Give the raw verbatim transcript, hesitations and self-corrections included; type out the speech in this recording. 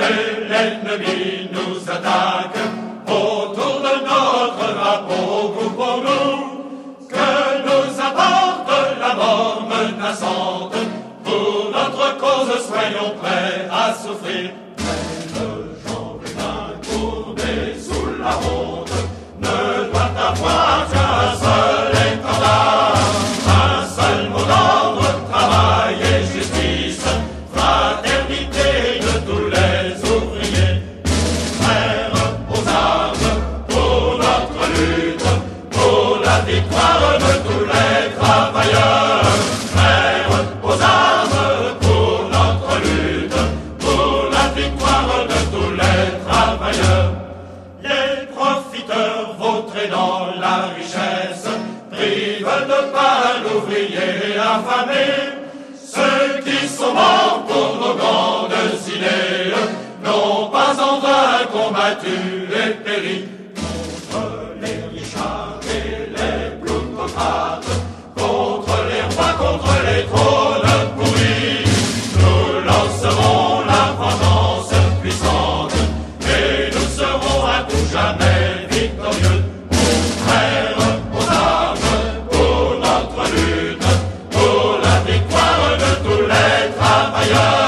que l'ennemi nous attaque, autour de notre drapeau, groupons-nous, que nous apporte la mort menaçante. Pour notre cause, soyons prêts à souffrir. Mais le genre humain courbé sous la honte ne doit avoir qu'un seul étendard, un seul mot d'ordre, travail et justice, fraternité de tous les ouvriers. Frères aux armes pour notre lutte, pour la victoire de tous les travailleurs. Frères aux armes pour notre lutte, pour la victoire de tous les travailleurs. Les profiteurs vautrés dans la richesse privent de pain l'ouvrier affamé. Ceux qui sont morts pour nos grandes idées n'ont pas en vain combattu et péri contre les richards et les plutocrates, contre les rois, contre les trônes pourris. Nous lancerons la vengeance puissante et nous serons à tout jamais victorieux. Frères aux armes pour notre lutte, pour la victoire de tous les travailleurs.